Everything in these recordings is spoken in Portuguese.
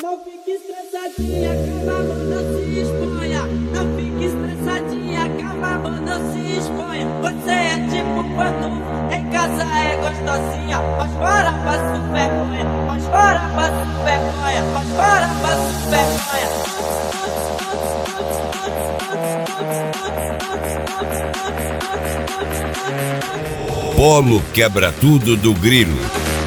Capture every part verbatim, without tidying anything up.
Não fique estressadinha, calma, não se exponha. Não fique estressadinha, calma, não se exponha. Você é tipo quando em casa é gostosinha, mas fora passa vergonha, mas fora passa vergonha, mas fora passa vergonha. Polo quebra tudo do Grilo.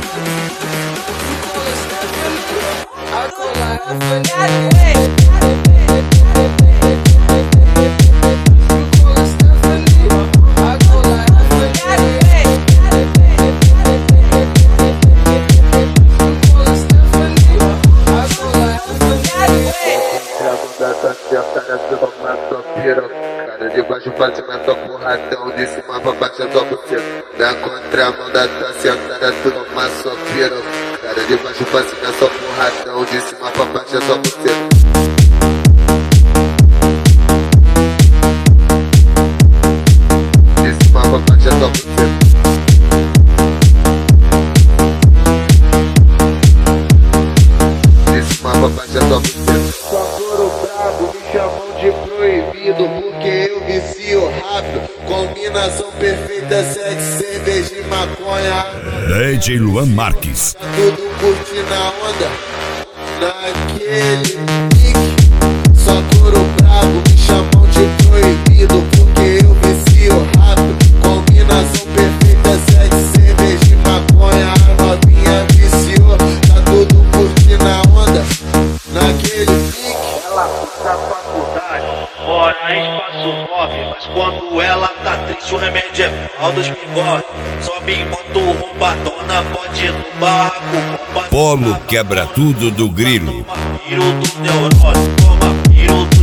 Cara de baixo pra cima, tô porradão, de cima pra baixo, tô buceta. Na contramão da tua sentada, tu toma sua piroca. Cara de baixo pra cima, só porradão, de cima pra baixo, tô buceta. De cima pra baixo, tô buceta. De cima pra baixo, tô buceta. Só couro brabo, me chamam de proibido, porque eu vicio rápido. Combinação perfeita, sete cerveja e maconha. D J Luan Marques. Tá tudo curtindo a onda, naquele pique. Só couro brabo, me chamam de proibido, porque eu vicio rápido. Combinação perfeita, sete cerveja e maconha. A novinha viciou, tá tudo curtindo a onda, naquele pique. Ela puxa a faculdade, mora em espaço nove, mas quando ela tá triste o remédio é pau dos bigodes. Sobe em moto roubadona, pode ir no barraco. Polo quebra tudo do Grilo. Toma piro do neurose, toma piro do